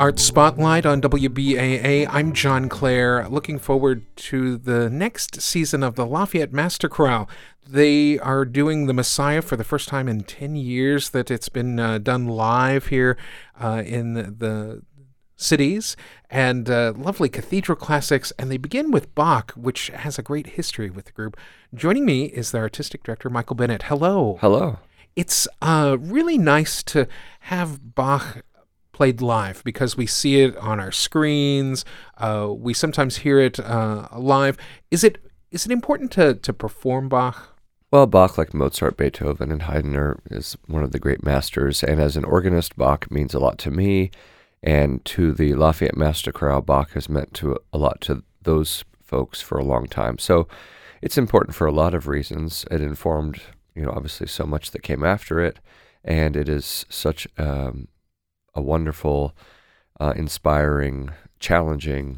Art Spotlight on WBAA. I'm John Clare, looking forward to the next season of the Lafayette Master Chorale. They are doing The Messiah for the first time in 10 years that it's been done live here in the cities, and lovely cathedral classics. And they begin with Bach, which has a great history with the group. Joining me is the artistic director, Michael Bennett. Hello. Hello. It's really nice to have Bach played live because we see it on our screens. We sometimes hear it live. Is it important to perform Bach? Well, Bach, like Mozart, Beethoven, and Haydn, is one of the great masters. And as an organist, Bach means a lot to me. And to the Lafayette Master Chorale, Bach has meant a lot to those folks for a long time. So it's important for a lot of reasons. It informed, obviously so much that came after it. And it is such a wonderful, inspiring, challenging,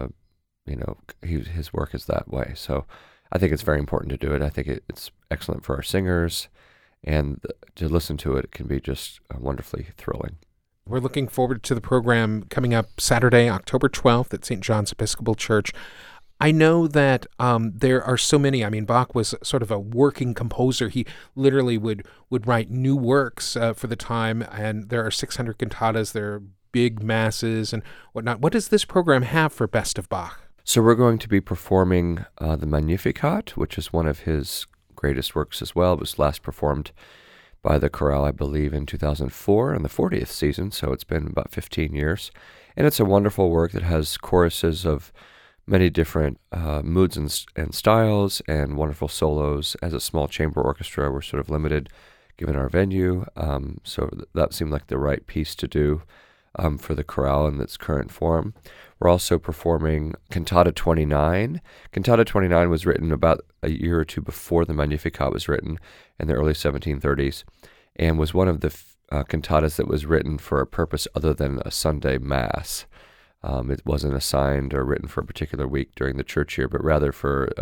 his work is that way. So I think it's very important to do it. I think it's excellent for our singers, and to listen to it can be just wonderfully thrilling. We're looking forward to the program coming up Saturday, October 12th at St. John's Episcopal Church. I know that there are so many. Bach was sort of a working composer. He literally would write new works for the time, and there are 600 cantatas, there are big masses and whatnot. What does this program have for Best of Bach? So we're going to be performing the Magnificat, which is one of his greatest works as well. It was last performed by the chorale, I believe, in 2004 in the 40th season, so it's been about 15 years. And it's a wonderful work that has choruses of many different moods and styles, and wonderful solos. As a small chamber orchestra, we're sort of limited given our venue, so that seemed like the right piece to do for the chorale in its current form. We're also performing Cantata 29. Cantata 29 was written about a year or two before the Magnificat was written in the early 1730s, and was one of the cantatas that was written for a purpose other than a Sunday Mass. It wasn't assigned or written for a particular week during the church year, but rather for,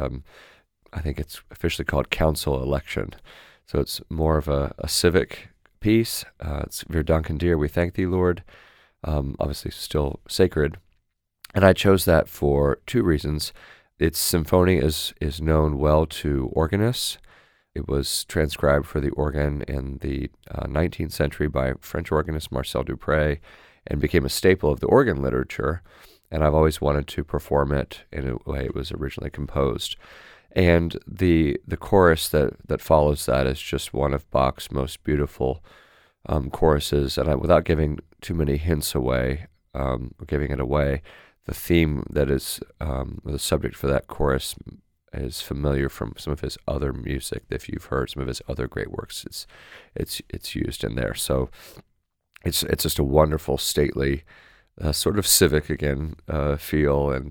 I think it's officially called council election. So it's more of a civic piece. It's Wir danken dir, we thank thee, Lord. Obviously still sacred. And I chose that for two reasons. Its symphony is known well to organists. It was transcribed for the organ in the 19th century by French organist Marcel Dupré, and became a staple of the organ literature. And I've always wanted to perform it in a way it was originally composed. And the chorus that follows that is just one of Bach's most beautiful choruses. And without giving too many hints away, or giving it away, the theme that is the subject for that chorus is familiar from some of his other music. If you've heard some of his other great works, it's used in there. So it's just a wonderful, stately, sort of civic again feel, and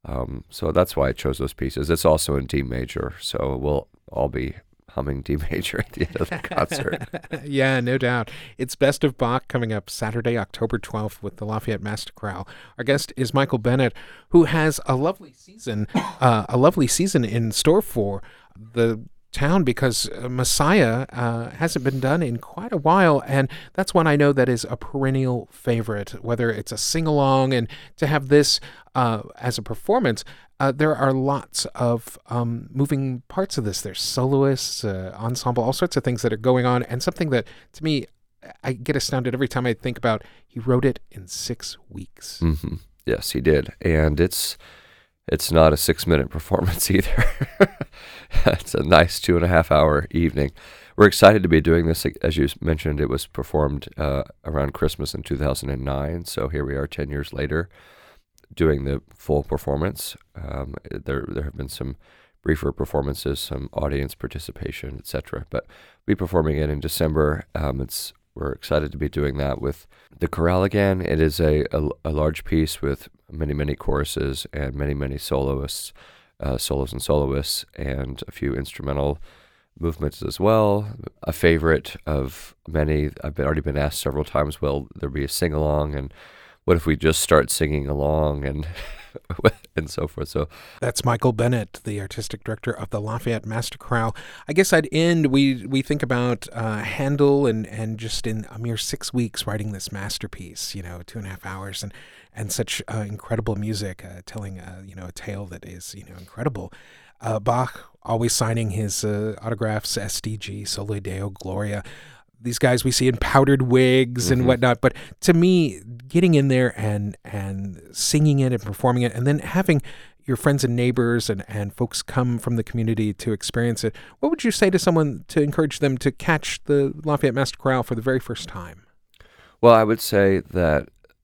so that's why I chose those pieces. It's also in D major, so we'll all be humming D major at the end of the concert. Yeah, no doubt. It's Best of Bach coming up Saturday, October 12th with the Lafayette Master Chorale. Our guest is Michael Bennett, who has a lovely season in store for the town, because Messiah hasn't been done in quite a while, and that's one I know that is a perennial favorite, whether it's a sing-along, and to have this as a performance. There are lots of moving parts of this. There's soloists, ensemble, all sorts of things that are going on, and something that, to me, I get astounded every time I think about, he wrote it in 6 weeks. Mm-hmm. Yes, he did. And it's not a 6-minute performance either. It's a nice 2.5-hour evening. We're excited to be doing this. As you mentioned, it was performed around Christmas in 2009, so here we are 10 years later doing the full performance. There have been some briefer performances, some audience participation, etc. But we'll be performing it in December. We're excited to be doing that with the chorale again. It is a large piece with many choruses and many soloists, solos and soloists, and a few instrumental movements as well. A favorite of many, I've already been asked several times, will there be a sing-along, and what if we just start singing along, and and so forth. So that's Michael Bennett, the artistic director of the Lafayette Master Chorale. I guess I'd end. We think about Handel and just in a mere 6 weeks writing this masterpiece. 2.5 hours and such incredible music, telling a tale that is incredible. Bach always signing his autographs, SDG, Soli Deo Gloria. These guys we see in powdered wigs and whatnot. But to me, getting in there and singing it and performing it, and then having your friends and neighbors and folks come from the community to experience it, what would you say to someone to encourage them to catch the Lafayette Master Chorale for the very first time? Well, I would say that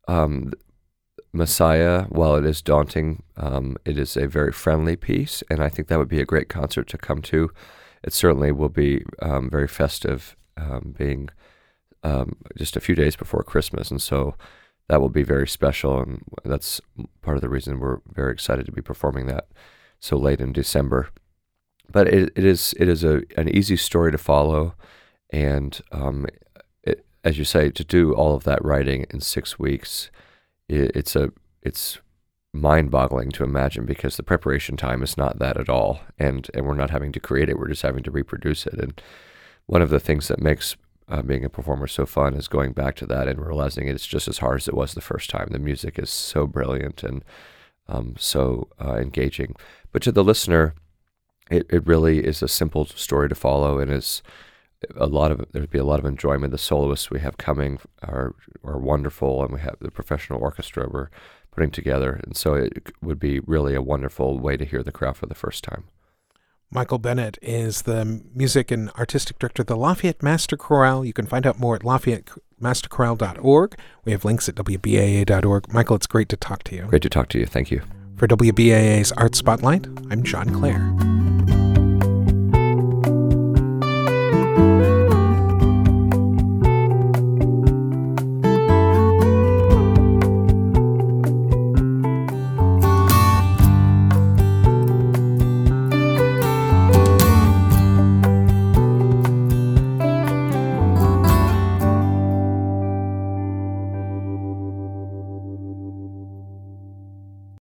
Messiah, while it is daunting, it is a very friendly piece, and I think that would be a great concert to come to. It certainly will be very festive, being just a few days before Christmas, and so that will be very special, and that's part of the reason we're very excited to be performing that so late in December. But it is an easy story to follow, and as you say, to do all of that writing in 6 weeks, it's mind-boggling to imagine, because the preparation time is not that at all, and we're not having to create it; we're just having to reproduce it. And one of the things that makes being a performer so fun is going back to that and realizing it's just as hard as it was the first time. The music is so brilliant and so engaging. But to the listener, it really is a simple story to follow, and is there'd be a lot of enjoyment. The soloists we have coming are wonderful, and we have the professional orchestra we're putting together, and so it would be really a wonderful way to hear the chorale for the first time. Michael Bennett is the music and artistic director of the Lafayette Master Chorale. You can find out more at LafayetteMasterChorale.org. We have links at WBAA.org. Michael, it's great to talk to you. Great to talk to you. Thank you. For WBAA's Art Spotlight, I'm John Clare.